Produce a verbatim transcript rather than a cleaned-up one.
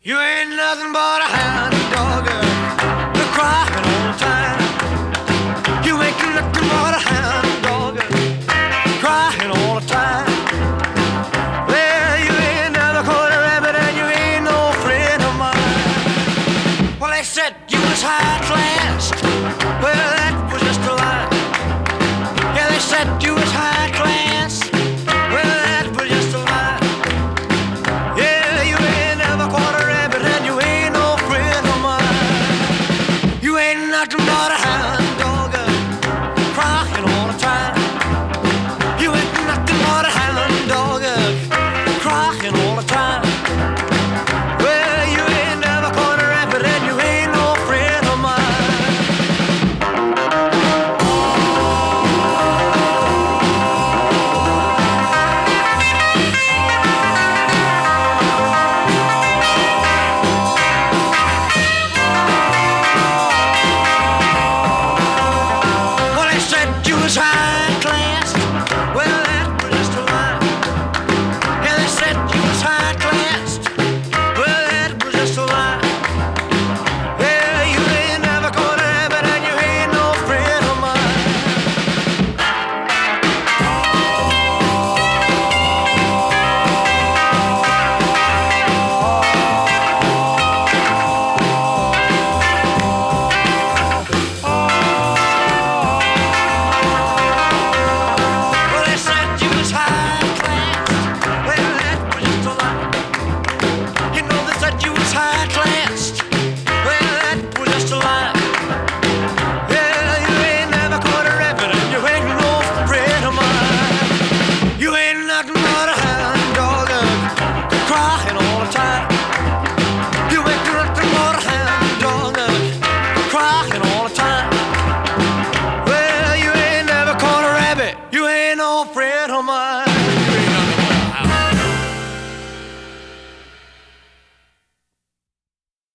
You ain't nothing but a hound dog, you're crying all the time. You ain't nothing but a hound dog, crying all the time. Well, you ain't never caught a rabbit and you ain't no friend of mine. Well, they said you was high class. Well, that was just a lie. Yeah, they said you was high class. Well, that was just a lie. Yeah, you ain't never caught a rabbit and you ain't no friend of mine. You ain't nothing but a hound dog, crying all the time. You ain't nothing but a hound dog, crying all the time. Well, you ain't never caught a rabbit and you ain't no friend of mine. Well, they said you was high class. Well, that was just a lie. Yeah, they said you was high class. Well, that was just a lie. Yeah, you ain't never caught a rabbit and you ain't no friend of mine. Well, they said you was high class. Well, that was just a lie. You know they said you was high class. Well, that was just a lie. Yeah, you ain't never caught a rabbit and you ain't no friend of mine. You ain't nothing but a hound dog, crying all the time. You ain't nothing but a hound dog, crying all the time. Well, you ain't never caught a rabbit. You ain't no friend of mine.